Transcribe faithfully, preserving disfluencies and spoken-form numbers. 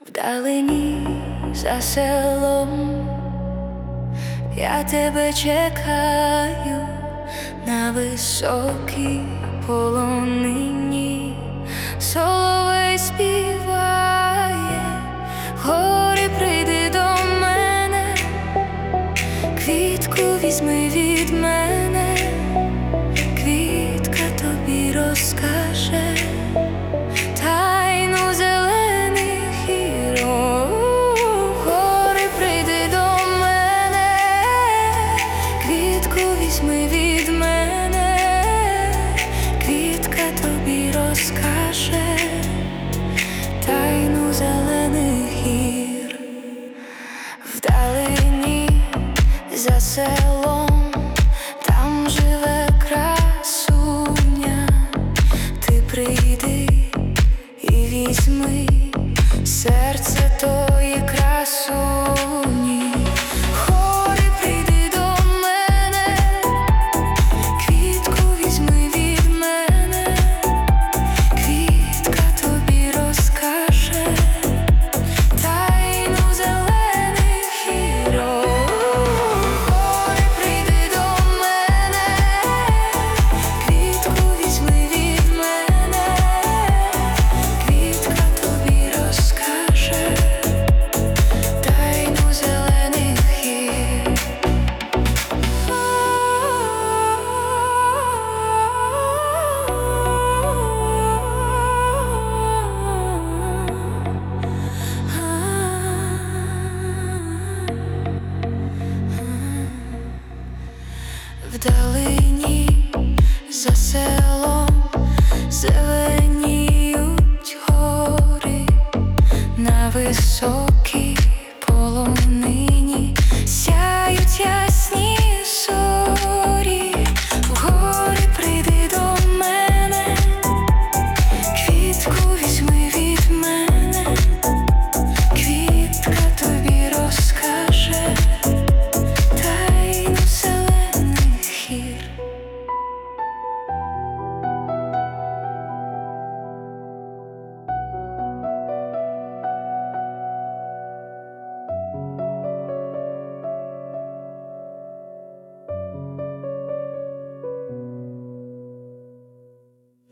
Вдалині за селом я тебе чекаю на високій полонині. Соловей співає, горі прийди до мене, квітку візьми від мене, квітка тобі розкаже тайну зелених гір. Гори прийди до мене, квітку візьми від мене, квітка тобі розкаже тайну зелених гір. Вдалині за селом там живе красуня, ти прийди і візьми серце тої красуні. Гори прийди до мене, квітку візьми від мене, квітка тобі розкаже тайну зелених гір. Гори прийди до мене, квітку візьми від мене, квітка тобі розкаже тайну зелених гір. Вдалині за селом зеленіють гори на високій полонині.